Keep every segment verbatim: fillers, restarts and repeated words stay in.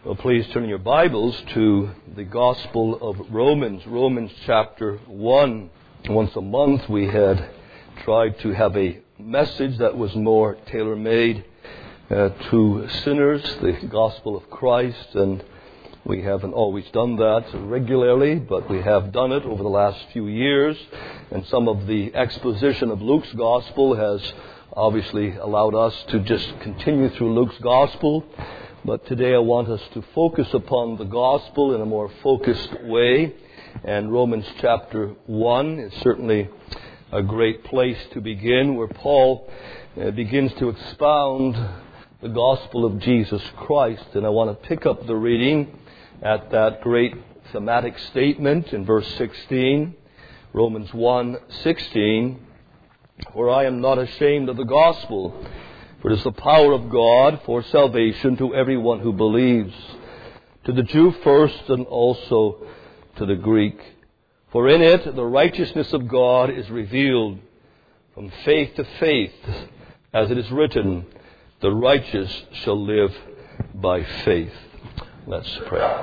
Well, please turn your Bibles to the Gospel of Romans, Romans chapter one. Once a month we had tried to have a message that was more tailor-made uh, to sinners, the gospel of Christ, and we haven't always done that regularly, but we have done it over the last few years, and some of the exposition of Luke's gospel has obviously allowed us to just continue through Luke's gospel. But today I want us to focus upon the gospel in a more focused way. And Romans chapter one is certainly a great place to begin, where Paul uh, begins to expound the gospel of Jesus Christ. And I want to pick up the reading at that great thematic statement in verse sixteen, Romans one sixteen, where I am not ashamed of the gospel, for it is the power of God for salvation to everyone who believes, to the Jew first and also to the Greek. For in it the righteousness of God is revealed from faith to faith, as it is written, the righteous shall live by faith. Let's pray.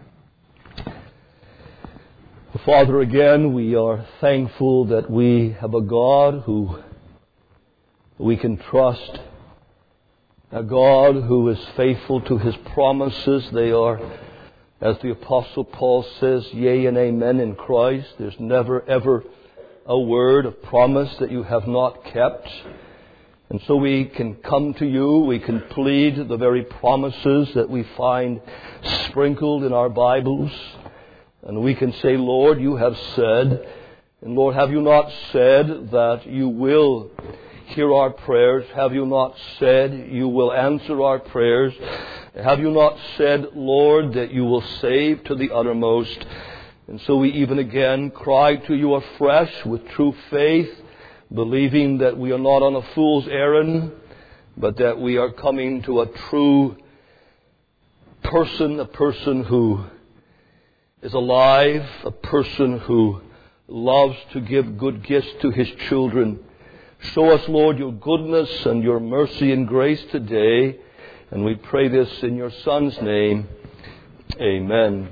Father, again, we are thankful that we have a God who we can trust, a God who is faithful to His promises. They are, as the Apostle Paul says, yea and amen in Christ. There's never ever a word of promise that you have not kept. And so we can come to you, we can plead the very promises that we find sprinkled in our Bibles. And we can say, Lord, you have said, and Lord, have you not said that you will hear our prayers? Have you not said you will answer our prayers? Have you not said, Lord, that you will save to the uttermost? And so we even again cry to you afresh with true faith, believing that we are not on a fool's errand, but that we are coming to a true person, a person who is alive, a person who loves to give good gifts to his children. Show us, Lord, your goodness and your mercy and grace today. And we pray this in your Son's name. Amen.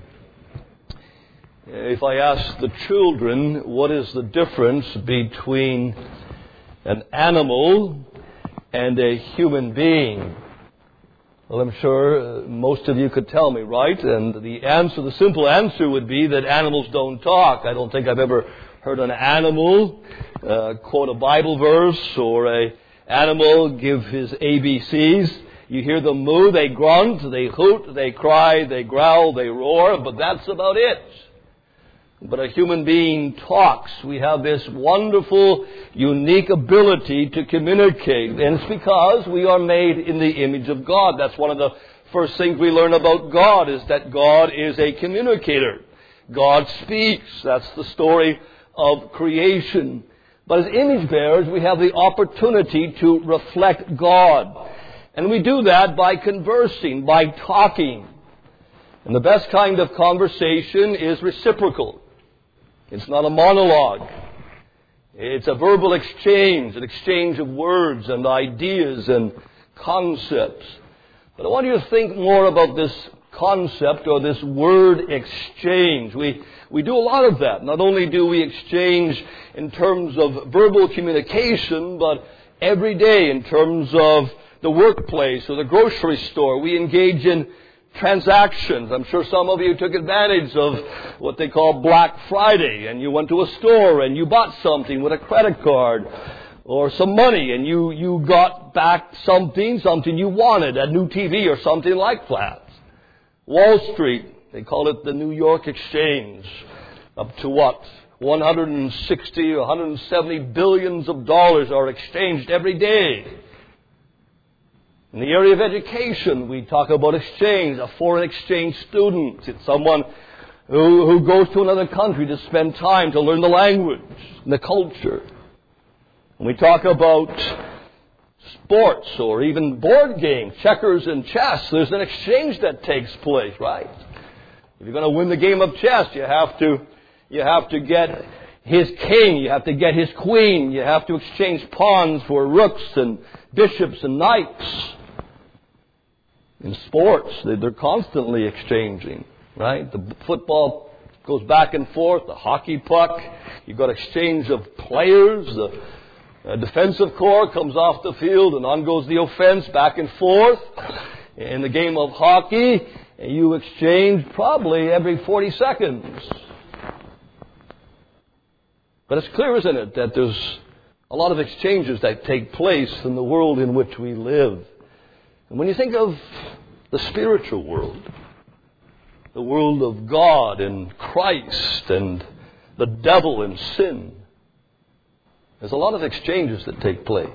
If I ask the children, what is the difference between an animal and a human being? Well, I'm sure most of you could tell me, right? And the answer, the simple answer would be that animals don't talk. I don't think I've ever heard an animal uh, quote a Bible verse or a animal give his A B Cs. You hear them moo, they grunt, they hoot, they cry, they growl, they roar, but that's about it. But a human being talks. We have this wonderful, unique ability to communicate. And it's because we are made in the image of God. That's one of the first things we learn about God, is that God is a communicator. God speaks. That's the story of creation. But as image bearers, we have the opportunity to reflect God. And we do that by conversing, by talking. And the best kind of conversation is reciprocal. It's not a monologue. It's a verbal exchange, an exchange of words and ideas and concepts. But I want you to think more about this concept or this word exchange. We we do a lot of that. Not only do we exchange in terms of verbal communication, but every day in terms of the workplace or the grocery store, we engage in transactions. I'm sure some of you took advantage of what they call Black Friday, and you went to a store and you bought something with a credit card or some money, and you, you got back something, something you wanted, a new T V or something like that. Wall Street, they call it the New York Exchange, up to what? one hundred sixty or one hundred seventy billions of dollars are exchanged every day. In the area of education, we talk about exchange. A foreign exchange student, it's someone who, who goes to another country to spend time to learn the language and the culture. When we talk about sports or even board games, checkers and chess, there's an exchange that takes place, right? If you're going to win the game of chess, you have to you have to get his king, you have to get his queen, you have to exchange pawns for rooks and bishops and knights. In sports, they're constantly exchanging, right? The football goes back and forth, the hockey puck, you've got exchange of players, the uh, defensive core comes off the field and on goes the offense back and forth. In the game of hockey, you exchange probably every forty seconds. But it's clear, isn't it, that there's a lot of exchanges that take place in the world in which we live. And when you think of the spiritual world, the world of God and Christ and the devil and sin, there's a lot of exchanges that take place.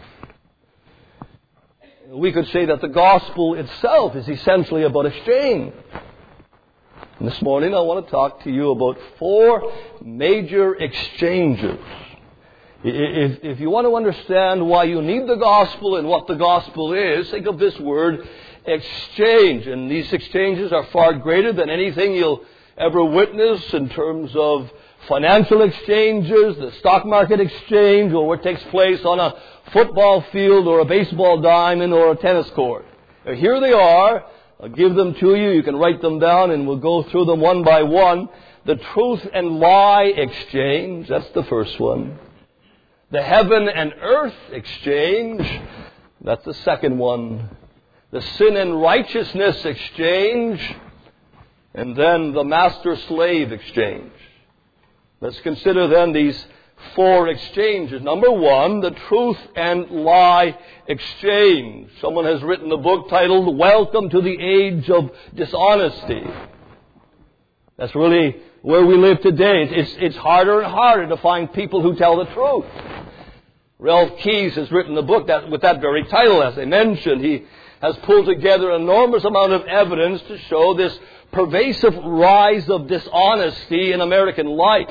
We could say that the gospel itself is essentially about exchange. And this morning I want to talk to you about four major exchanges. If, if you want to understand why you need the gospel and what the gospel is, think of this word, exchange. And these exchanges are far greater than anything you'll ever witness in terms of financial exchanges, the stock market exchange, or what takes place on a football field or a baseball diamond or a tennis court. Now, here they are. I'll give them to you. You can write them down and we'll go through them one by one. The truth and lie exchange, that's the first one. The heaven and earth exchange, that's the second one. The sin and righteousness exchange, and then the master-slave exchange. Let's consider then these four exchanges. Number one, the truth and lie exchange. Someone has written a book titled, Welcome to the Age of Dishonesty. That's really where we live today. It's, it's harder and harder to find people who tell the truth. Ralph Keyes has written a book that, with that very title, as I mentioned. He has pulled together an enormous amount of evidence to show this pervasive rise of dishonesty in American life.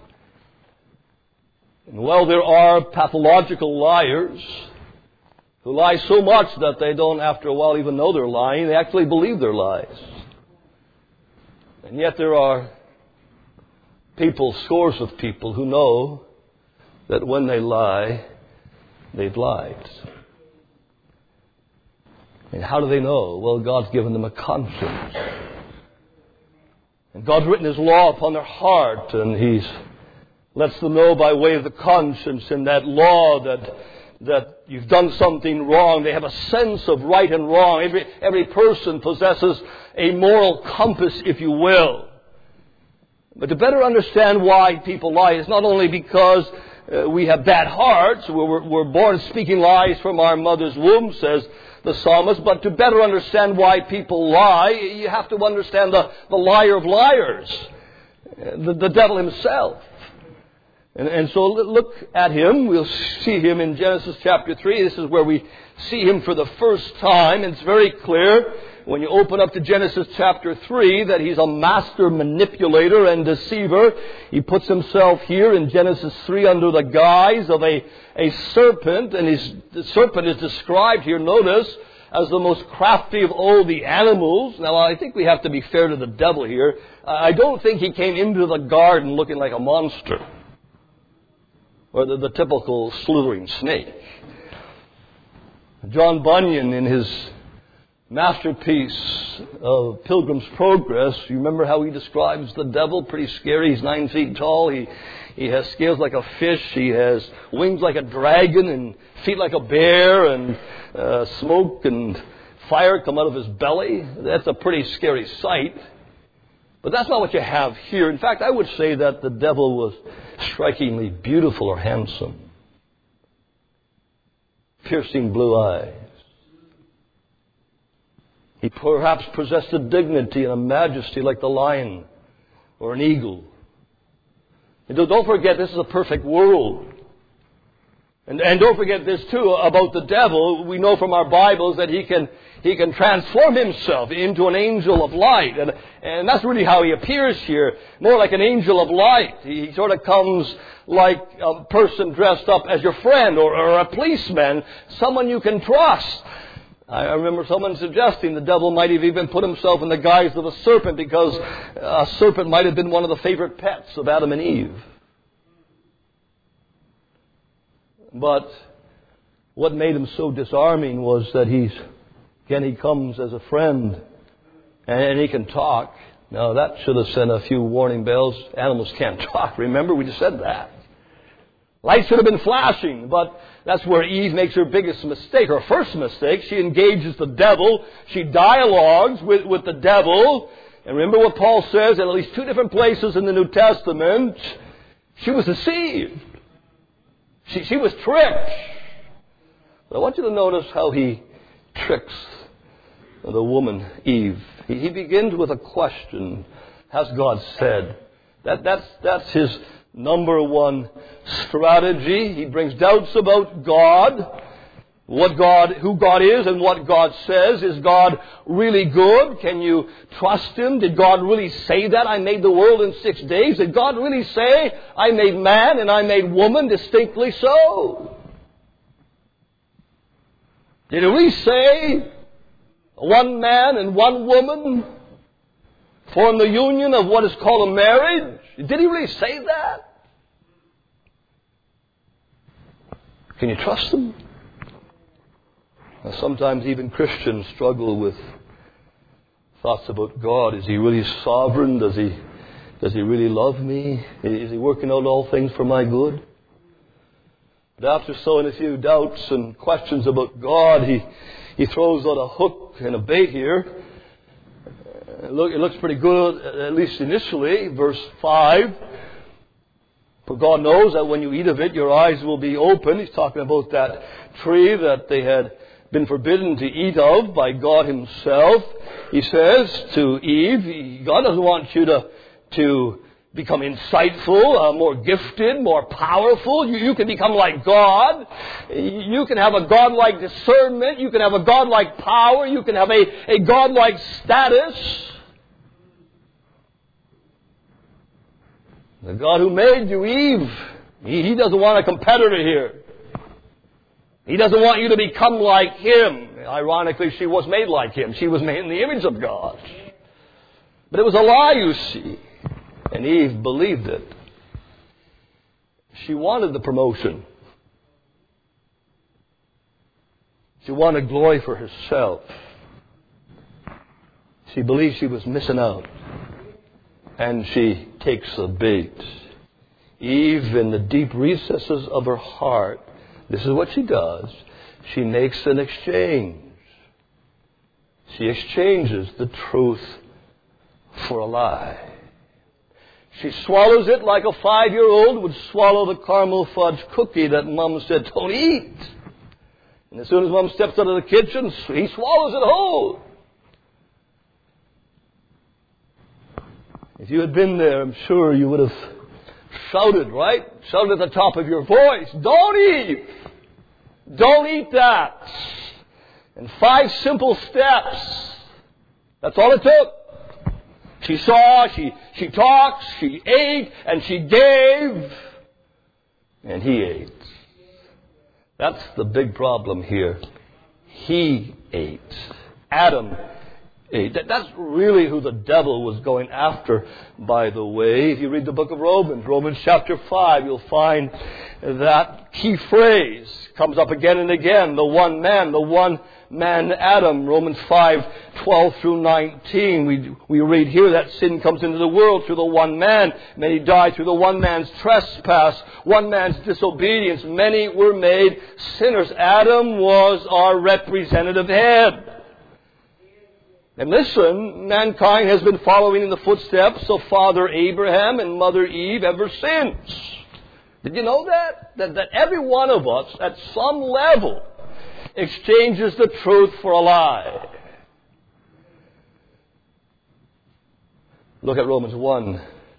And while there are pathological liars who lie so much that they don't, after a while, even know they're lying, they actually believe their lies. And yet there are people, scores of people, who know that when they lie, they've lied. And how do they know? Well, God's given them a conscience. And God's written His law upon their heart, and He's lets them know by way of the conscience and that law that that you've done something wrong. They have a sense of right and wrong. Every, every person possesses a moral compass, if you will. But to better understand why people lie, it's not only because uh, we have bad hearts, we're, we're born speaking lies from our mother's womb, says the psalmist, but to better understand why people lie, you have to understand the, the liar of liars, the, the devil himself. And, and so look at him. We'll see him in Genesis chapter three. This is where we see him for the first time. And it's very clear when you open up to Genesis chapter three that he's a master manipulator and deceiver. He puts himself here in Genesis three under the guise of a, a serpent. And his, the serpent is described here, notice, as the most crafty of all the animals. Now, I think we have to be fair to the devil here. I don't think he came into the garden looking like a monster, or the, the typical slithering snake. John Bunyan, in his masterpiece of Pilgrim's Progress, you remember how he describes the devil? Pretty scary. He's nine feet tall. He, he has scales like a fish. He has wings like a dragon and feet like a bear, and uh, smoke and fire come out of his belly. That's a pretty scary sight. But that's not what you have here. In fact, I would say that the devil was strikingly beautiful or handsome. Piercing blue eyes. He perhaps possessed a dignity and a majesty like the lion or an eagle. And don't forget, this is a perfect world. And, and don't forget this too about the devil. We know from our Bibles that he can he can transform himself into an angel of light. And, and that's really how he appears here. More like an angel of light. He sort of comes like a person dressed up as your friend or, or a policeman, someone you can trust. I remember someone suggesting the devil might have even put himself in the guise of a serpent because a serpent might have been one of the favorite pets of Adam and Eve. But what made him so disarming was that he's Again, he comes as a friend, and he can talk. Now, that should have sent a few warning bells. Animals can't talk. Remember, we just said that. Lights should have been flashing, but that's where Eve makes her biggest mistake, her first mistake. She engages the devil. She dialogues with, with the devil. And remember what Paul says in at least two different places in the New Testament. She was deceived. She, she was tricked. But I want you to notice how he tricks the woman, Eve. He, he begins with a question. Has God said? That, that's, that's his number one strategy. He brings doubts about God, what God, who God is and what God says. Is God really good? Can you trust Him? Did God really say that? I made the world in six days. Did God really say I made man and I made woman distinctly so? Did He really say one man and one woman form the union of what is called a marriage? Did He really say that? Can you trust Him? Now, sometimes even Christians struggle with thoughts about God. Is He really sovereign? Does He, does He really love me? Is He working out all things for my good? But after sowing a few doubts and questions about God, He, he throws out a hook and a bait here. Uh, look, it looks pretty good, at least initially. Verse five. For God knows that when you eat of it, your eyes will be open. He's talking about that tree that they had been forbidden to eat of by God Himself. He says to Eve, God doesn't want you to, to become insightful, uh, more gifted, more powerful. You, you can become like God. You can have a God-like discernment. You can have a God-like power. You can have a, a God-like status. The God who made you, Eve, he, he doesn't want a competitor here. He doesn't want you to become like Him. Ironically, she was made like Him. She was made in the image of God. But it was a lie, you see. And Eve believed it. She wanted the promotion. She wanted glory for herself. She believed she was missing out. And she takes the bait. Eve, in the deep recesses of her heart, this is what she does. She makes an exchange. She exchanges the truth for a lie. She swallows it like a five-year-old would swallow the caramel fudge cookie that Mom said, don't eat. And as soon as Mom steps out of the kitchen, he swallows it whole. If you had been there, I'm sure you would have shouted, right? Shouted at the top of your voice, don't eat! Don't eat that! And five simple steps. That's all it took. She saw, she, she talked, she ate, and she gave, and he ate. That's the big problem here. He ate. Adam ate. That's really who the devil was going after, by the way. If you read the book of Romans, Romans chapter five, you'll find that key phrase comes up again and again. The one man, the one man Adam. Romans five, twelve through nineteen. We, we read here that sin comes into the world through the one man. Many died through the one man's trespass, one man's disobedience. Many were made sinners. Adam was our representative head. And listen, mankind has been following in the footsteps of Father Abraham and Mother Eve ever since. Did you know that? That, that every one of us, at some level, exchanges the truth for a lie. Look at Romans one.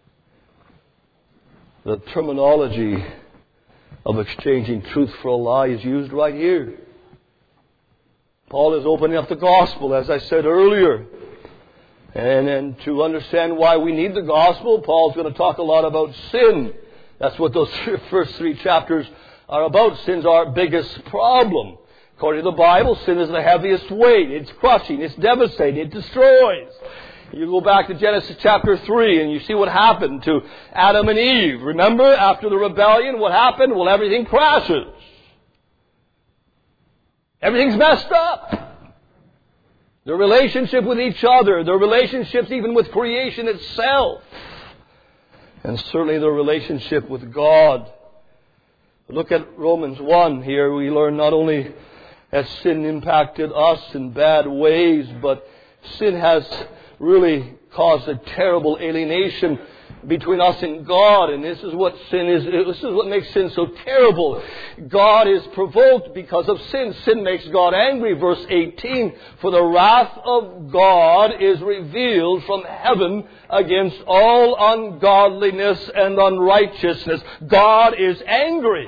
The terminology of exchanging truth for a lie is used right here. Paul is opening up the gospel, as I said earlier. And, and to understand why we need the gospel, Paul's going to talk a lot about sin. That's what those first three chapters are about. Sin's our biggest problem. According to the Bible, sin is the heaviest weight. It's crushing. It's devastating. It destroys. You go back to Genesis chapter three and you see what happened to Adam and Eve. Remember, after the rebellion, what happened? Well, everything crashes. Everything's messed up. their relationship with each other, their relationships even with creation itself, and certainly their relationship with God. Look at Romans one here. We learn not only has sin impacted us in bad ways, but sin has really caused a terrible alienation between us and God. And this is what sin is. This is what makes sin so terrible. God is provoked because of sin. Sin makes God angry. Verse eighteen, for the wrath of God is revealed from heaven against all ungodliness and unrighteousness. God is angry.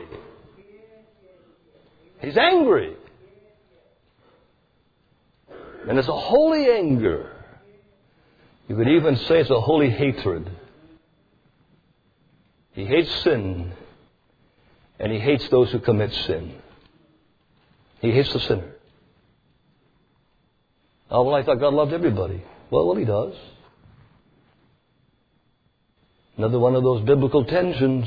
He's angry. And it's a holy anger. You could even say it's a holy hatred. He hates sin, and He hates those who commit sin. He hates the sinner. Oh, well, I thought God loved everybody. Well, well, He does. Another one of those biblical tensions.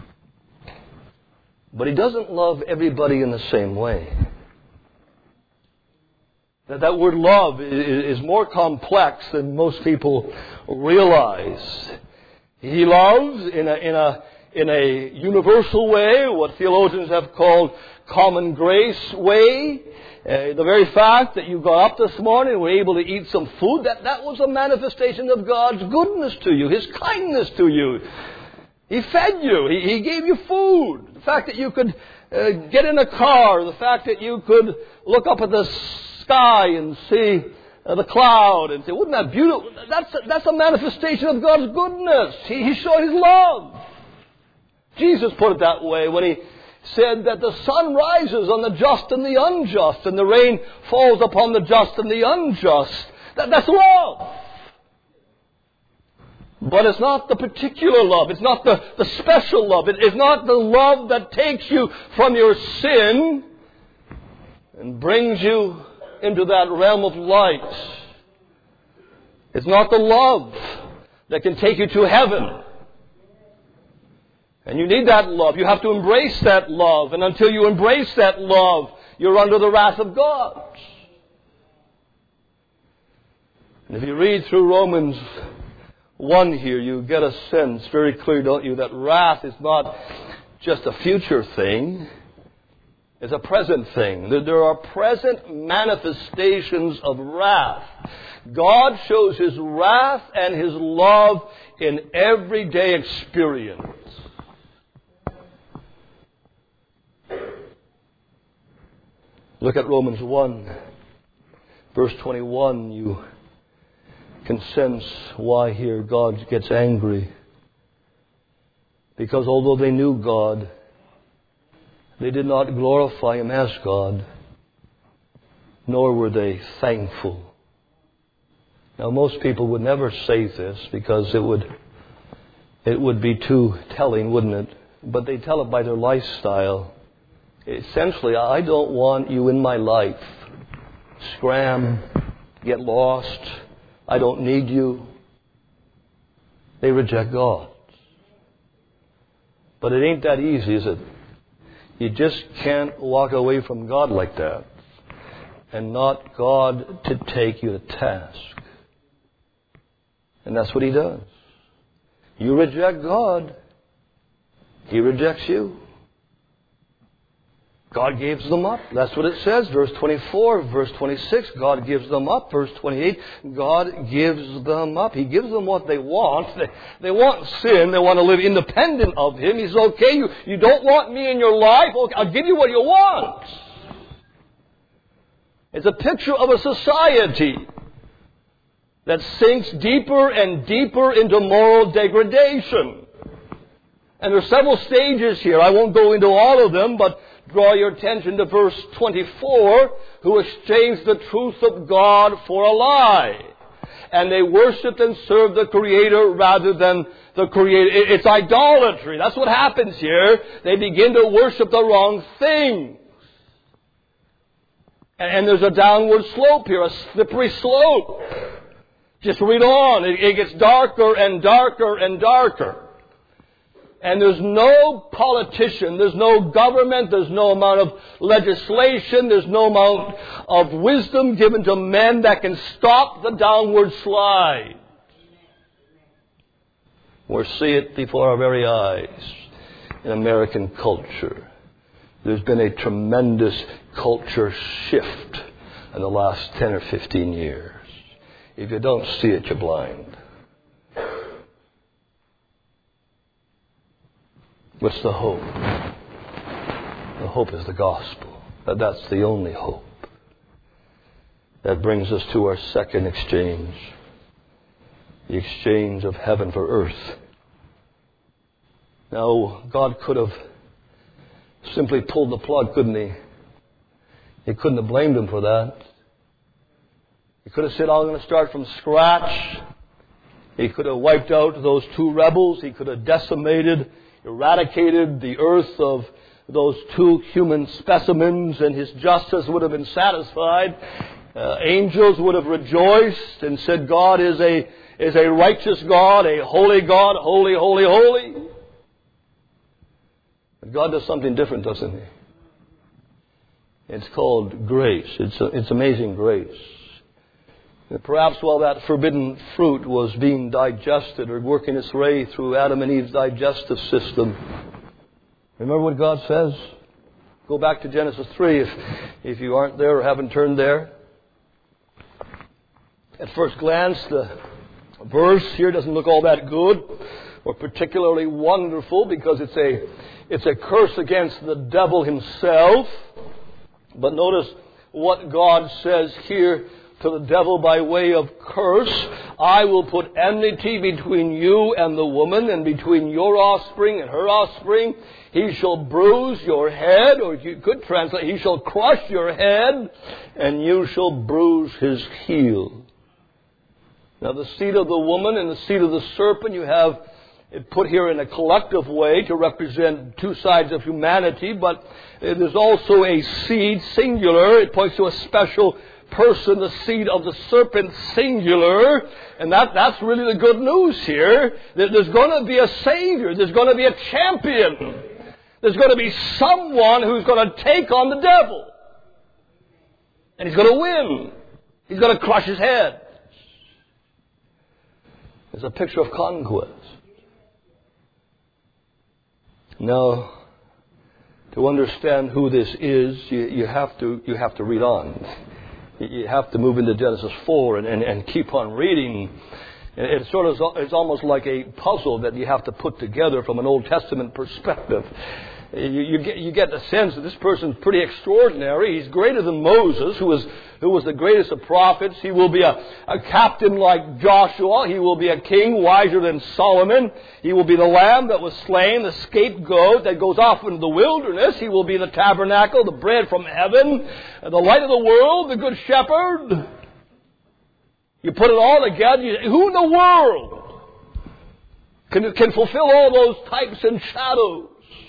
But He doesn't love everybody in the same way. That, that word love is, is more complex than most people realize. He loves in a, in a, in a universal way, what theologians have called common grace way. Uh, the very fact that you got up this morning and were able to eat some food, that, that was a manifestation of God's goodness to you, His kindness to you. He fed you. He, he gave you food. The fact that you could uh, get in a car, the fact that you could look up at the sky and see Uh, the cloud and say, wouldn't that beautiful? That's a, that's a manifestation of God's goodness. He, he showed His love. Jesus put it that way when He said that the sun rises on the just and the unjust, and the rain falls upon the just and the unjust. That, that's love. But it's not the particular love. It's not the, the special love. It is not the love that takes you from your sin and brings you into that realm of light. It's not the love that can take you to heaven. And you need that love. You have to embrace that love. And until you embrace that love, you're under the wrath of God. And if you read through Romans one here, you get a sense very clear, don't you, that wrath is not just a future thing. It's a present thing. There are present manifestations of wrath. God shows His wrath and His love in everyday experience. Look at Romans one, verse twenty-one. You can sense why here God gets angry. Because although they knew God, they did not glorify Him as God, nor were they thankful. Now, most people would never say this because it would it would be too telling, wouldn't it? But they tell it by their lifestyle. Essentially, I don't want you in my life. Scram, get lost. I don't need you. They reject God. But it ain't that easy, is it? You just can't walk away from God like that and not God to take you to task. And that's what He does. You reject God, He rejects you. God gives them up. That's what it says. Verse twenty-four, verse twenty-six, God gives them up. Verse twenty-eight, God gives them up. He gives them what they want. They, they want sin. They want to live independent of Him. He says, okay, you, you don't want me in your life? Okay, I'll give you what you want. It's a picture of a society that sinks deeper and deeper into moral degradation. And there are several stages here. I won't go into all of them, but draw your attention to verse twenty-four, who exchanged the truth of God for a lie. And they worshiped and served the Creator rather than the Creator. It's idolatry. That's what happens here. They begin to worship the wrong things. And there's a downward slope here, a slippery slope. Just read on. It gets darker and darker and darker. And there's no politician, there's no government, there's no amount of legislation, there's no amount of wisdom given to men that can stop the downward slide. We see it before our very eyes in American culture. There's been a tremendous culture shift in the last ten or fifteen years. If you don't see it, you're blind. What's the hope? The hope is the gospel. That's the only hope. That brings us to our second exchange. The exchange of heaven for earth. Now, God could have simply pulled the plug, couldn't He? He couldn't have blamed Him for that. He could have said, I'm going to start from scratch. He could have wiped out those two rebels. He could have decimated, eradicated the earth of those two human specimens, and His justice would have been satisfied. Uh, angels would have rejoiced and said, God is a, is a righteous God, a holy God, holy, holy, holy. But God does something different, doesn't He? It's called grace. It's, a, it's amazing grace. And perhaps while that forbidden fruit was being digested or working its way through Adam and Eve's digestive system, remember what God says? Go back to Genesis three if, if you aren't there or haven't turned there. At first glance, the verse here doesn't look all that good or particularly wonderful because it's a, it's a curse against the devil himself. But notice what God says here to the devil by way of curse. I will put enmity between you and the woman, and between your offspring and her offspring. He shall bruise your head, or you could translate, he shall crush your head, and you shall bruise his heel. Now the seed of the woman and the seed of the serpent, you have it put here in a collective way to represent two sides of humanity, but there's also a seed, singular. It points to a special person, the seed of the serpent, singular. And that, that's really the good news here. There's going to be a Savior. There's going to be a champion. There's going to be someone who's going to take on the devil. And he's going to win. He's going to crush his head. It's a picture of conquest. Now, to understand who this is, you, you have to you have to read on. You have to move into Genesis four and, and, and keep on reading. It's sort of it's almost like a puzzle that you have to put together from an Old Testament perspective. You, you get you get the sense that this person's pretty extraordinary. He's greater than Moses, who was who was the greatest of prophets. He will be a, a captain like Joshua. He will be a king wiser than Solomon. He will be the lamb that was slain, the scapegoat that goes off into the wilderness. He will be the tabernacle, the bread from heaven, the light of the world, the good shepherd. You put it all together. You, who in the world can can fulfill all those types and shadows?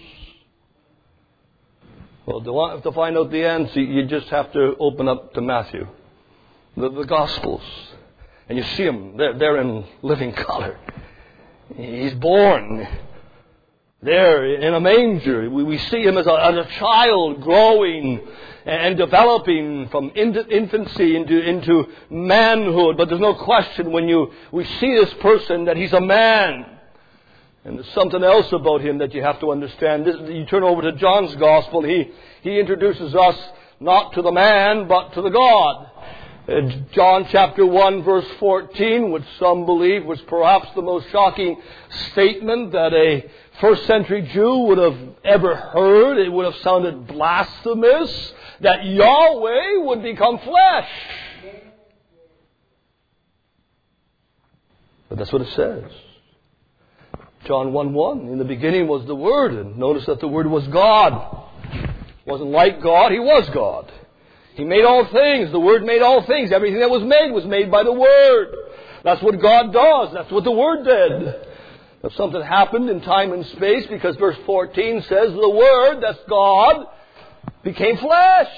Well, to, want, to find out the answer, you just have to open up to Matthew, the, the Gospels. And you see him, they're, they're in living color. He's born there in a manger. We, we see him as a, as a child growing and developing from infancy into, into manhood. But there's no question when you we see this person that he's a man. And there's something else about him that you have to understand. This, you turn over to John's Gospel, he, he introduces us not to the man, but to the God. Uh, John chapter one, verse fourteen, which some believe was perhaps the most shocking statement that a first century Jew would have ever heard. It would have sounded blasphemous that Yahweh would become flesh. But that's what it says. John one one, in the beginning was the Word, and notice that the Word was God. It wasn't like God, He was God. He made all things, the Word made all things. Everything that was made was made by the Word. That's what God does, that's what the Word did. But something happened in time and space, because verse fourteen says the Word, that's God, became flesh.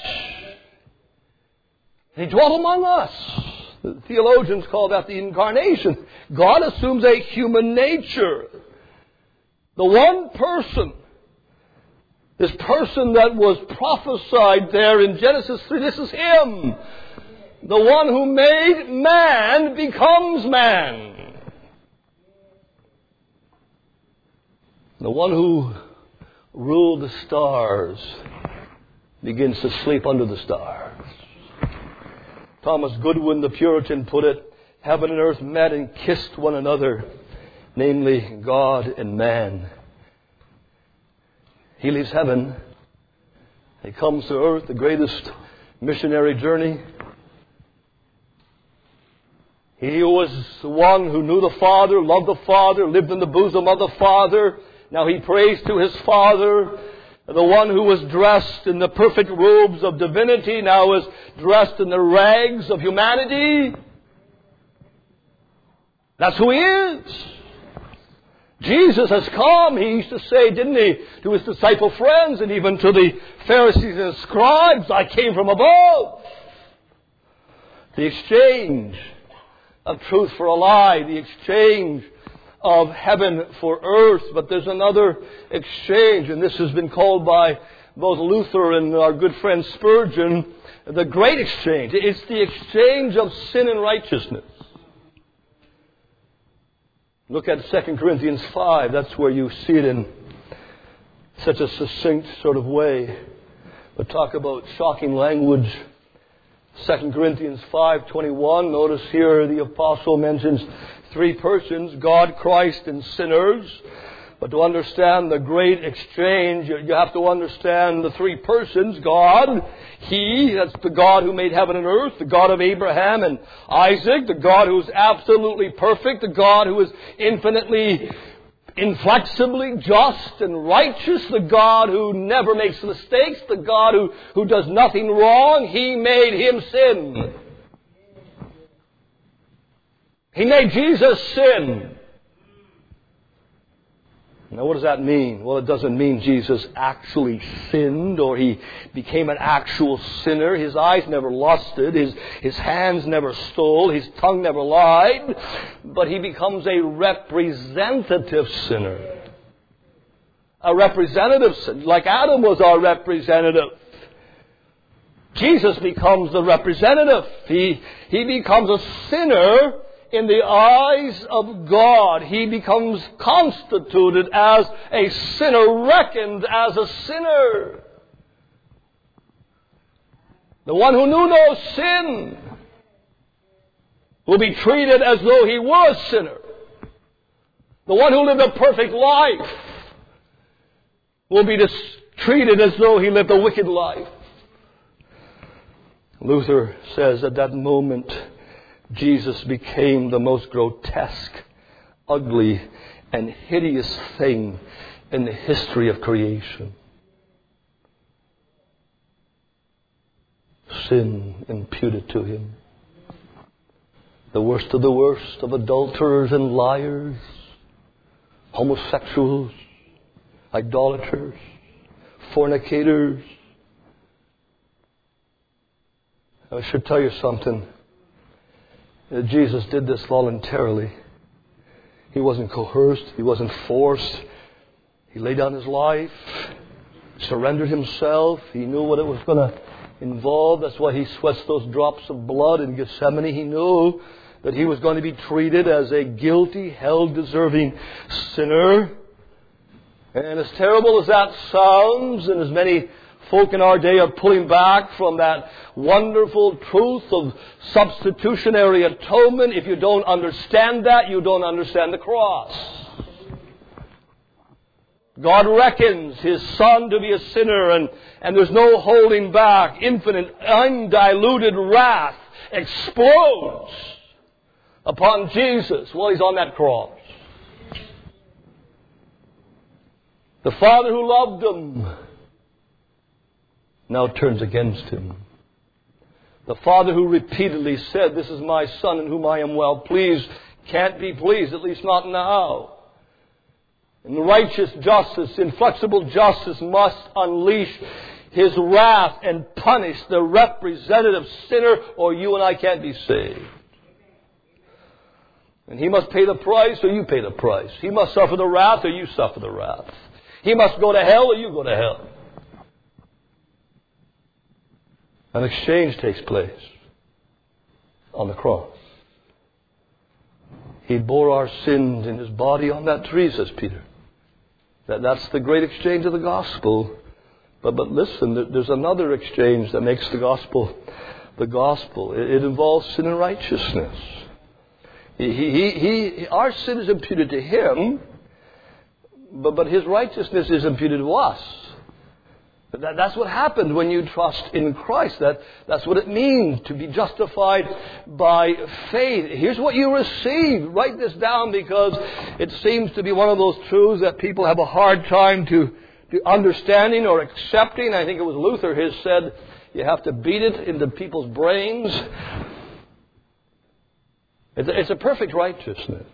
He dwelt among us. The theologians call that the incarnation. God assumes a human nature. The one person, this person that was prophesied there in Genesis three, this is Him. The one who made man becomes man. The one who ruled the stars begins to sleep under the stars. Thomas Goodwin, the Puritan, put it, heaven and earth met and kissed one another, namely God and man. He leaves heaven. He comes to earth, the greatest missionary journey. He who was the one who knew the Father, loved the Father, lived in the bosom of the Father. Now He prays to His Father. The one who was dressed in the perfect robes of divinity now is dressed in the rags of humanity. That's who He is. Jesus has come, He used to say, didn't He, to His disciple friends and even to the Pharisees and scribes, I came from above. The exchange of truth for a lie, the exchange of heaven for earth. But there's another exchange, and this has been called by both Luther and our good friend Spurgeon the great exchange. It's the exchange of sin and righteousness. Look at Second Corinthians five. That's where you see it in such a succinct sort of way. But talk about shocking language. Second Corinthians five twenty-one. Notice here the apostle mentions three persons, God, Christ, and sinners. But to understand the great exchange, you have to understand the three persons. God, He, that's the God who made heaven and earth, the God of Abraham and Isaac, the God who is absolutely perfect, the God who is infinitely, inflexibly just and righteous, the God who never makes mistakes, the God who, who does nothing wrong. He made Him sin. He made Jesus sin. Now, what does that mean? Well, it doesn't mean Jesus actually sinned or He became an actual sinner. His eyes never lusted. His, his hands never stole. His tongue never lied. But He becomes a representative sinner. A representative sinner. Like Adam was our representative. Jesus becomes the representative. He, he becomes a sinner in the eyes of God. He becomes constituted as a sinner, reckoned as a sinner. The one who knew no sin will be treated as though he was a sinner. The one who lived a perfect life will be dis- treated as though he lived a wicked life. Luther says at that moment, Jesus became the most grotesque, ugly, and hideous thing in the history of creation. Sin imputed to Him. The worst of the worst of adulterers and liars, homosexuals, idolaters, fornicators. I should tell you something. Jesus did this voluntarily. He wasn't coerced. He wasn't forced. He laid down His life, surrendered Himself. He knew what it was going to involve. That's why He sweats those drops of blood in Gethsemane. He knew that He was going to be treated as a guilty, hell-deserving sinner. And as terrible as that sounds, and as many folk in our day are pulling back from that wonderful truth of substitutionary atonement, if you don't understand that, you don't understand the cross. God reckons His Son to be a sinner, and, and there's no holding back. Infinite, undiluted wrath explodes upon Jesus while He's on that cross. The Father who loved Him now turns against Him. The Father who repeatedly said, "This is my Son in whom I am well pleased," can't be pleased, at least not now. And righteous justice, inflexible justice must unleash His wrath and punish the representative sinner, or you and I can't be saved. And He must pay the price or you pay the price. He must suffer the wrath or you suffer the wrath. He must go to hell or you go to hell. An exchange takes place on the cross. He bore our sins in His body on that tree, says Peter. That, that's the great exchange of the gospel. But, but listen, there's another exchange that makes the gospel the gospel. It, it involves sin and righteousness. He, he, he, our sin is imputed to Him, but, but His righteousness is imputed to us. That, that's what happened when you trust in Christ. That, that's what it means to be justified by faith. Here's what you receive. Write this down because it seems to be one of those truths that people have a hard time to, to understanding or accepting. I think it was Luther who said you have to beat it into people's brains. It's a, it's a perfect righteousness.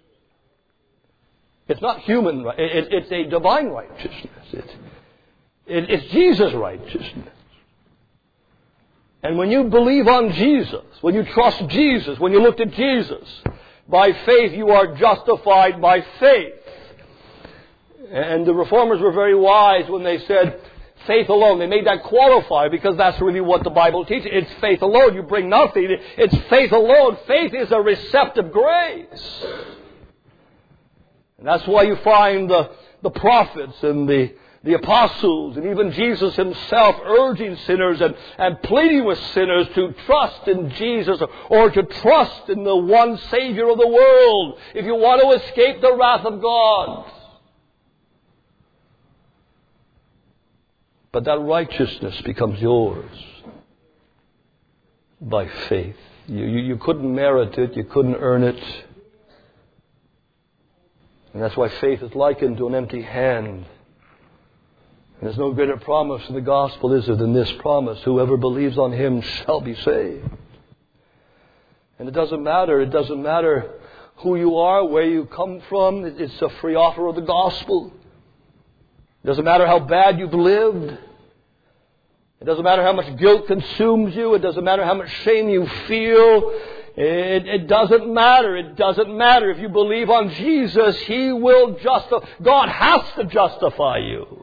It's not human. It, it's a divine righteousness. It's, it, it's Jesus' righteousness. And when you believe on Jesus, when you trust Jesus, when you look to Jesus, by faith you are justified by faith. And the Reformers were very wise when they said faith alone. They made that qualifier because that's really what the Bible teaches. It's faith alone. You bring nothing. It's faith alone. Faith is a receptive grace. And that's why you find the, the prophets and the, the apostles and even Jesus Himself urging sinners and, and pleading with sinners to trust in Jesus or, or to trust in the one Savior of the world if you want to escape the wrath of God. But that righteousness becomes yours by faith. You, you, you couldn't merit it. You couldn't earn it. And that's why faith is likened to an empty hand. And there's no greater promise in the gospel, is there, than this promise. Whoever believes on Him shall be saved. And it doesn't matter. It doesn't matter who you are, where you come from. It's a free offer of the gospel. It doesn't matter how bad you've lived. It doesn't matter how much guilt consumes you. It doesn't matter how much shame you feel. It, it doesn't matter. It doesn't matter. If you believe on Jesus, He will justify. God has to justify you.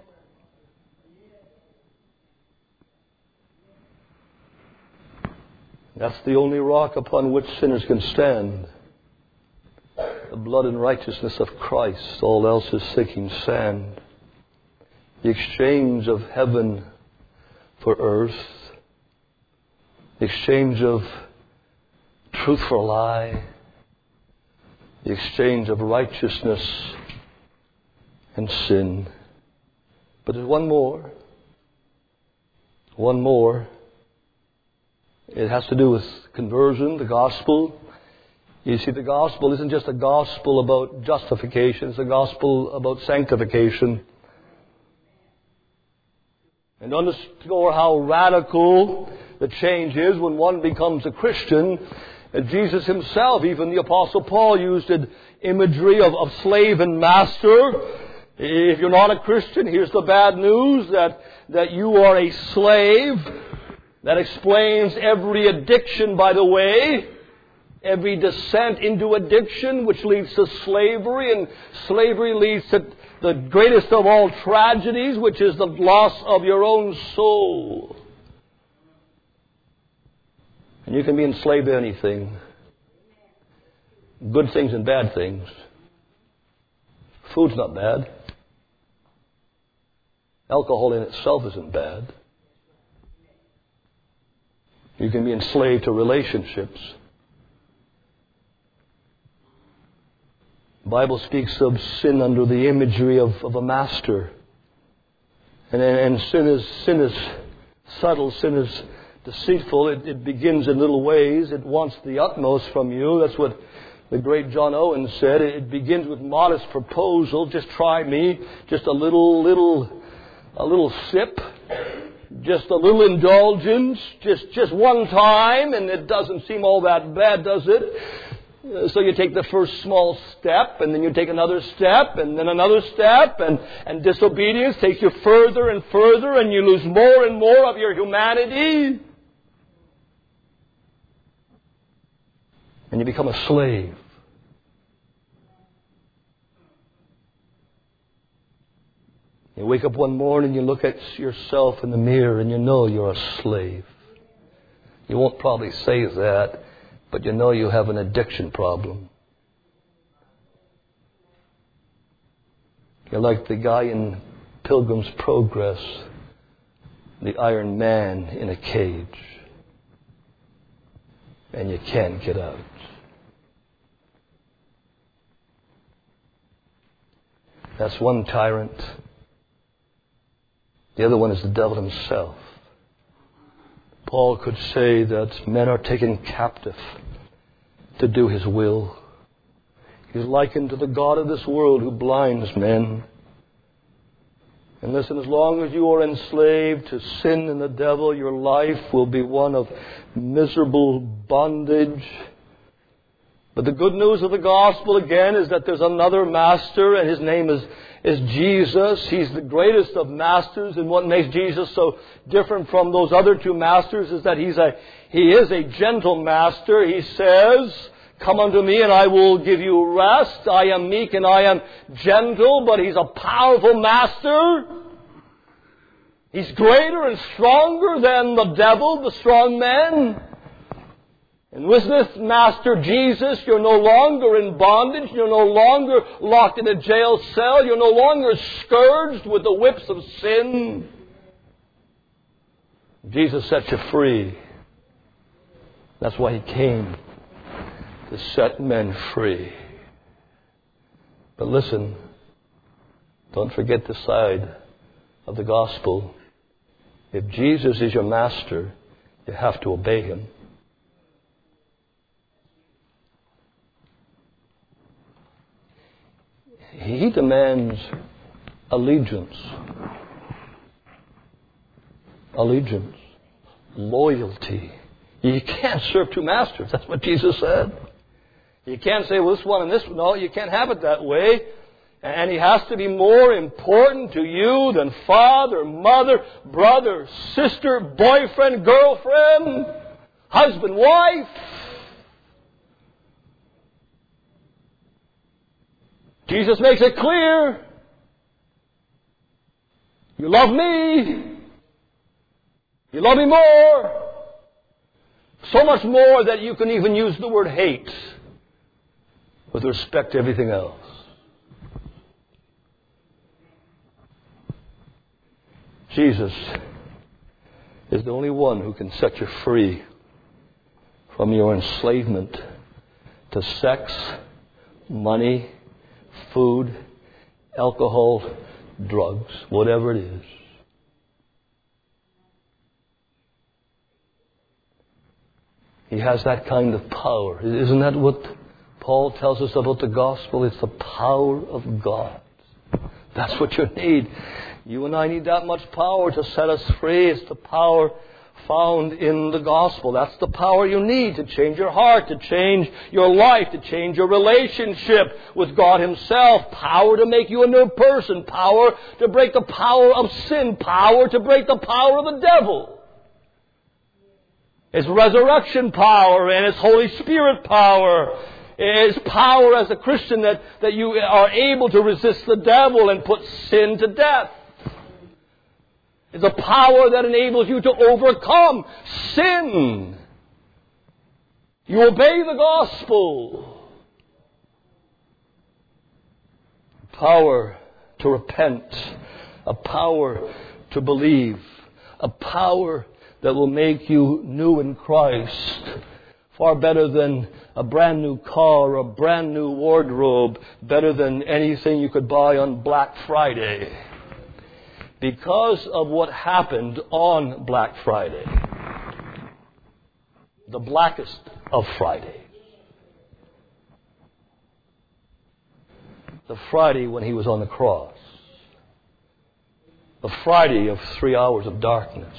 That's the only rock upon which sinners can stand. The blood and righteousness of Christ. All else is sinking sand. The exchange of heaven for earth. The exchange of truth for lie. The exchange of righteousness and sin. But there's one more. One more. It has to do with conversion, the gospel. You see, the gospel isn't just a gospel about justification. It's a gospel about sanctification. And underscore how radical the change is when one becomes a Christian. And Jesus Himself, even the Apostle Paul, used an imagery of, of slave and master. If you're not a Christian, here's the bad news, that, that you are a slave. That explains every addiction, by the way. Every descent into addiction, which leads to slavery. And slavery leads to the greatest of all tragedies, which is the loss of your own soul. And you can be enslaved to anything. Good things and bad things. Food's not bad. Alcohol in itself isn't bad. You can be enslaved to relationships. The Bible speaks of sin under the imagery of, of a master. And, and sin is sin is subtle, sin is deceitful. It, it begins in little ways. It wants the utmost from you. That's what the great John Owen said. It begins with modest proposal. Just try me. Just a little, little, a little sip. Just a little indulgence. Just, just one time, and it doesn't seem all that bad, does it? So you take the first small step, and then you take another step, and then another step, and, and disobedience takes you further and further, and you lose more and more of your humanity. And you become a slave. wake up one morning, you look at yourself in the mirror and you know you're a slave. You won't probably say that, but you know you have an addiction problem. You're like the guy in Pilgrim's Progress, the Iron Man in a cage, and you can't get out. That's one tyrant. The other one is the devil himself. Paul could say that men are taken captive to do his will. He's likened to the god of this world who blinds men. And listen, as long as you are enslaved to sin and the devil, your life will be one of miserable bondage. But the good news of the gospel, again, is that there's another master, and his name is, is Jesus. He's the greatest of masters, and what makes Jesus so different from those other two masters is that he's a, he is a gentle master. He says, "Come unto me and I will give you rest. I am meek and I am gentle," but he's a powerful master. He's greater and stronger than the devil, the strong man. And with this Master Jesus, you're no longer in bondage. You're no longer locked in a jail cell. You're no longer scourged with the whips of sin. Jesus sets you free. That's why He came, to set men free. But listen, don't forget the side of the gospel. If Jesus is your master, you have to obey Him. He demands allegiance. Allegiance. Loyalty. You can't serve two masters. That's what Jesus said. You can't say, well, this one and this one. No, you can't have it that way. And He has to be more important to you than father, mother, brother, sister, boyfriend, girlfriend, husband, wife. Jesus makes it clear. You love me. You love me more. So much more that you can even use the word hate with respect to everything else. Jesus is the only one who can set you free from your enslavement to sex, money, food, alcohol, drugs, whatever it is. He has that kind of power. Isn't that what Paul tells us about the gospel? It's the power of God. That's what you need. You and I need that much power to set us free. It's the power found in the gospel. That's the power you need to change your heart, to change your life, to change your relationship with God Himself. Power to make you a new person. Power to break the power of sin. Power to break the power of the devil. It's resurrection power and it's Holy Spirit power. It's power as a Christian that, that you are able to resist the devil and put sin to death. It's a power that enables you to overcome sin. You obey the gospel. Power to repent. A power to believe. A power that will make you new in Christ. Far better than a brand new car or a brand new wardrobe. Better than anything you could buy on Black Friday. Because of what happened on Black Friday. The blackest of Fridays. The Friday when He was on the cross. The Friday of three hours of darkness.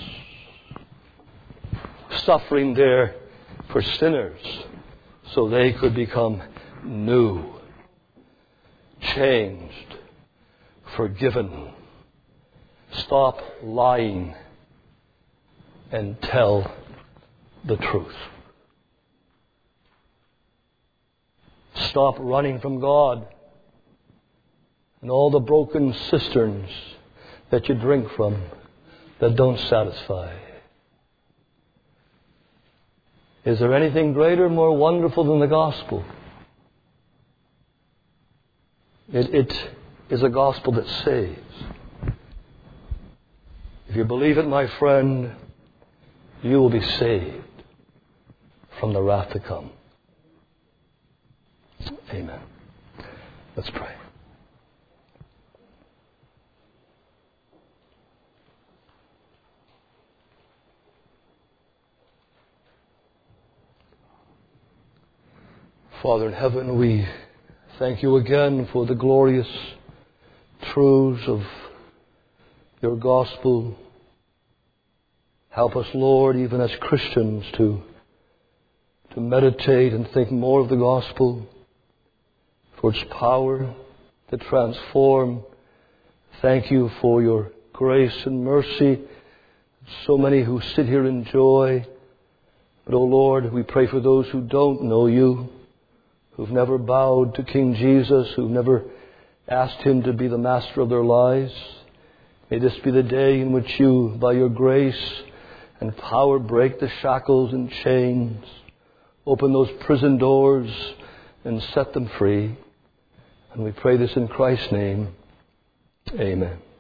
Suffering there for sinners so they could become new, changed, forgiven. Stop lying and tell the truth. Stop running from God and all the broken cisterns that you drink from that don't satisfy? Is there anything greater, more wonderful than the gospel? It, it is a gospel that saves. If you believe it, my friend, you will be saved from the wrath to come. Amen. Let's pray. Father in heaven, we thank you again for the glorious truths of your gospel. Help us, Lord, even as Christians, to, to meditate and think more of the gospel, for its power to transform. Thank you for your grace and mercy. So many who sit here enjoy. But, oh Lord, we pray for those who don't know you, who've never bowed to King Jesus, who've never asked Him to be the master of their lives. May this be the day in which you, by your grace and power, break the shackles and chains, open those prison doors and set them free. And we pray this in Christ's name. Amen.